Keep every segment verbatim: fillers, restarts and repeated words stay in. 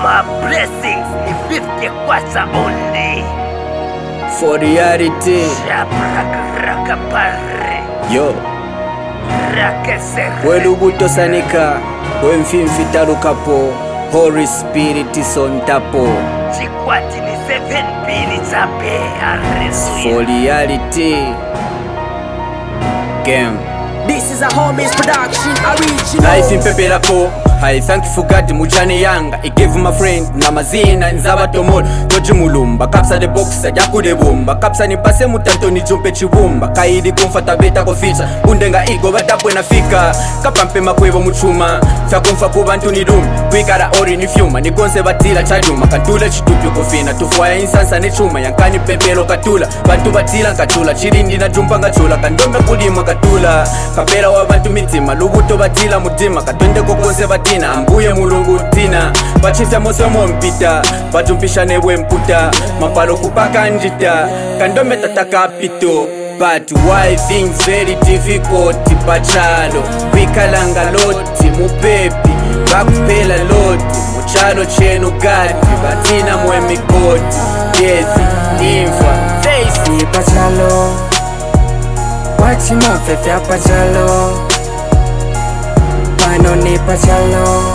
My blessings ni fifty kwasa only. For reality. Shabrakarakaparre. Yo. Rakesere. Welubuto sanika. Wemfimfitaru kapo. Holy Spirit sontapo. Chikwati ni seven pili zape. For reality. Game. This is a homies production, original. Life in Pepelapo. I thank you for God mujane yanga. I gave my friend na mazina nzaba tomol toji mulumba kapsa de boxa jaku de bomba kapsa ni pase mutanto ni jumpe chibumba kaidi kumfata beta koficha undenga igo batapwe nafika kapampe makwevo muchuma fakumfa kubantu ni dum kwikara ori ni fyuma ni konse batila chajuma kantula chitupyo kofina tufwaya insansa ne chuma yankani pepelo katula bantu batila katula chirindi na jumpa ngachula kandombe kulima katula kapela wa bantu mitima lubuto batila mudima katwende kokonse batila ambuye mulungu tina bachita moso mompita batumpisha nebwe mputa mapalo kupaka njita kandombe tataka pito. But why things very difficult pachalo vikalanga loti mupepi bakupela loti muchalo chenu gadi batina mwe mikoti yezi nimfa face ni pachalo wachi mafefe ya pachalo pano ni pachalo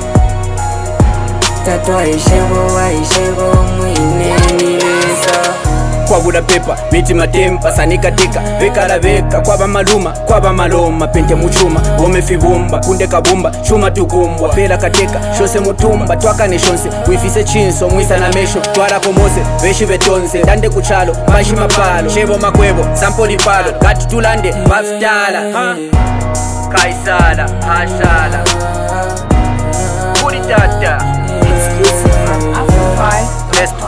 tatwa ishego wa ishego mwine nileza kwa buda pepa miti matempa sanika tika vekala veka kwa bamaluma kwa bamaloma pente muchuma ome fibumba kunde kabumba chuma tukumbwa pela kateka shose mutumba twakane shonse wifise chinso mwisa na mesho twara komose veshi vetonse ndande kuchalo mashi mapalo chebo makwebo sampoli palo gati tulande baftala ha kaisala hashala kuri tata exclusive from Afro five. Best